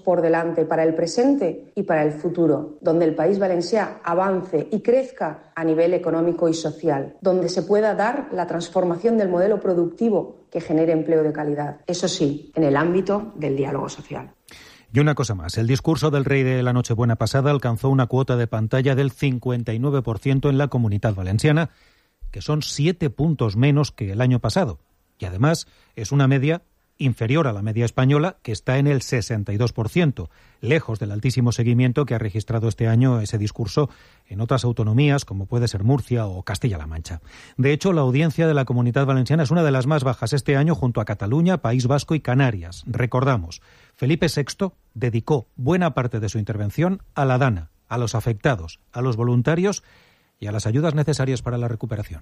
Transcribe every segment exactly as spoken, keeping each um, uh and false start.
por delante para el presente y para el futuro, donde el País Valencià avance y crezca a nivel económico y social, donde se pueda dar la transformación del modelo productivo que genere empleo de calidad. Eso sí, en el ámbito del diálogo social. Y una cosa más, el discurso del rey de la Nochebuena pasada alcanzó una cuota de pantalla del cincuenta y nueve por ciento en la Comunidad Valenciana, que son siete puntos menos que el año pasado. Y además es una media inferior a la media española, que está en el sesenta y dos por ciento, lejos del altísimo seguimiento que ha registrado este año ese discurso en otras autonomías, como puede ser Murcia o Castilla-La Mancha. De hecho, la audiencia de la Comunidad Valenciana es una de las más bajas este año, junto a Cataluña, País Vasco y Canarias. Recordamos, Felipe sexto dedicó buena parte de su intervención a la Dana, a los afectados, a los voluntarios y a las ayudas necesarias para la recuperación.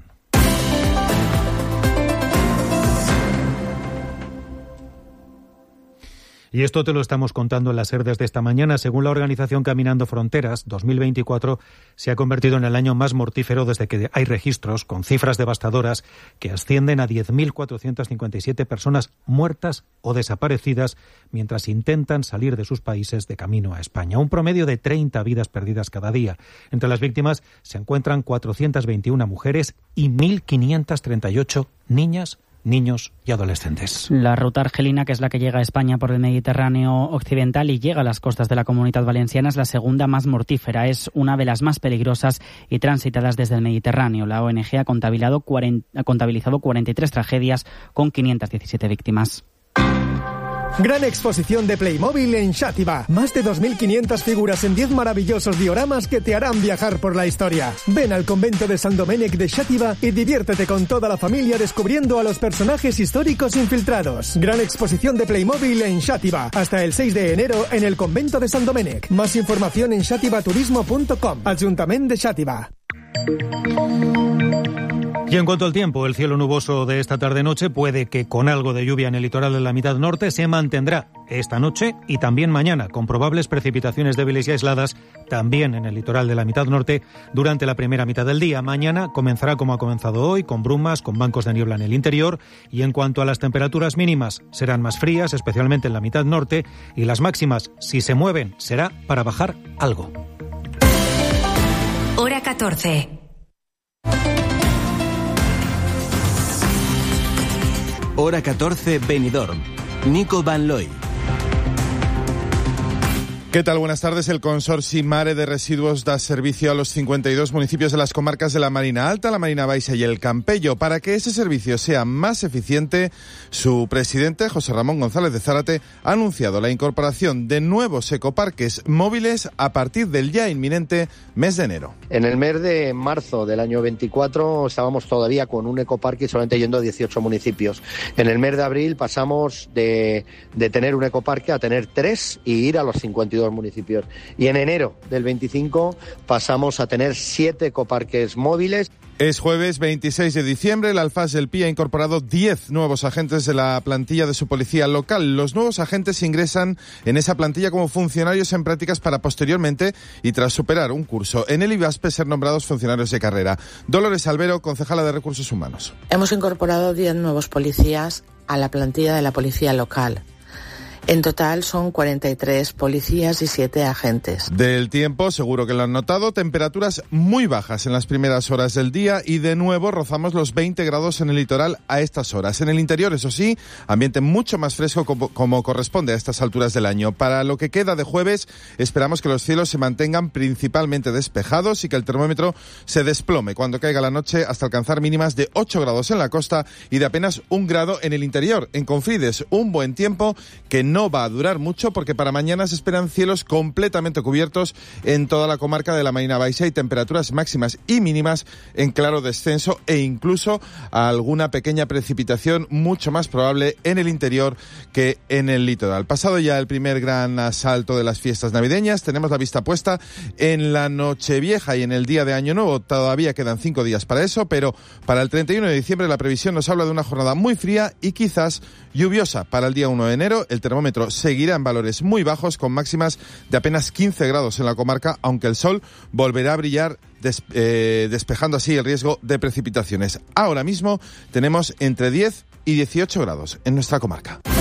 Y esto te lo estamos contando en las SER desde esta mañana. Según la organización Caminando Fronteras, dos mil veinticuatro se ha convertido en el año más mortífero desde que hay registros, con cifras devastadoras que ascienden a diez mil cuatrocientas cincuenta y siete personas muertas o desaparecidas mientras intentan salir de sus países de camino a España. Un promedio de treinta vidas perdidas cada día. Entre las víctimas se encuentran cuatrocientas veintiuna mujeres y mil quinientas treinta y ocho niñas, niños y adolescentes. La ruta argelina, que es la que llega a España por el Mediterráneo occidental y llega a las costas de la Comunidad Valenciana, es la segunda más mortífera. Es una de las más peligrosas y transitadas desde el Mediterráneo. La O N G ha contabilizado, cuarenta, ha contabilizado cuarenta y tres tragedias con quinientas diecisiete víctimas. Gran exposición de Playmobil en Xàtiva. Más de dos mil quinientas figuras en diez maravillosos dioramas que te harán viajar por la historia. Ven al convento de San Domènec de Xàtiva y diviértete con toda la familia descubriendo a los personajes históricos infiltrados. Gran exposición de Playmobil en Xàtiva. Hasta el seis de enero en el convento de San Domènec. Más información en xàtivaturismo punto com. Ayuntamiento de Xàtiva. Y en cuanto al tiempo, el cielo nuboso de esta tarde-noche puede que con algo de lluvia en el litoral de la mitad norte se mantendrá esta noche y también mañana, con probables precipitaciones débiles y aisladas también en el litoral de la mitad norte durante la primera mitad del día. Mañana comenzará como ha comenzado hoy, con brumas, con bancos de niebla en el interior, y en cuanto a las temperaturas mínimas, serán más frías, especialmente en la mitad norte, y las máximas, si se mueven, será para bajar algo. Hora catorce. Hora catorce, Benidorm. Nico Van Looy. ¿Qué tal? Buenas tardes. El Consorci Mare de Residuos da servicio a los cincuenta y dos municipios de las comarcas de la Marina Alta, la Marina Baixa y el Campello. Para que ese servicio sea más eficiente, su presidente, José Ramón González de Zárate, ha anunciado la incorporación de nuevos ecoparques móviles a partir del ya inminente mes de enero. En el mes de marzo del año veinticuatro estábamos todavía con un ecoparque solamente yendo a dieciocho municipios. En el mes de abril pasamos de, de tener un ecoparque a tener tres y ir a los cincuenta y dos municipios. Y en enero del veinticinco pasamos a tener siete ecoparques móviles. Es jueves veintiséis de diciembre, el Alfaz del Pi ha incorporado diez nuevos agentes de la plantilla de su policía local. Los nuevos agentes ingresan en esa plantilla como funcionarios en prácticas para posteriormente, y tras superar un curso en el IVASPE, ser nombrados funcionarios de carrera. Dolores Albero, concejala de Recursos Humanos. Hemos incorporado diez nuevos policías a la plantilla de la policía local. En total son cuarenta y tres policías y siete agentes. Del tiempo, seguro que lo han notado, temperaturas muy bajas en las primeras horas del día y de nuevo rozamos los veinte grados en el litoral a estas horas. En el interior, eso sí, ambiente mucho más fresco como, como corresponde a estas alturas del año. Para lo que queda de jueves, esperamos que los cielos se mantengan principalmente despejados y que el termómetro se desplome cuando caiga la noche hasta alcanzar mínimas de ocho grados en la costa y de apenas un grado en el interior. En Confrides, un buen tiempo que no No va a durar mucho porque para mañana se esperan cielos completamente cubiertos en toda la comarca de la Marina Baixa y temperaturas máximas y mínimas en claro descenso e incluso alguna pequeña precipitación mucho más probable en el interior que en el litoral. Pasado ya el primer gran asalto de las fiestas navideñas, tenemos la vista puesta en la Nochevieja y en el día de Año Nuevo. Todavía quedan cinco días para eso, pero para el treinta y uno de diciembre la previsión nos habla de una jornada muy fría y quizás lluviosa. Para el día uno de enero el termómetro seguirá en valores muy bajos con máximas de apenas quince grados en la comarca, aunque el sol volverá a brillar des, eh, despejando así el riesgo de precipitaciones. Ahora mismo tenemos entre diez y dieciocho grados en nuestra comarca.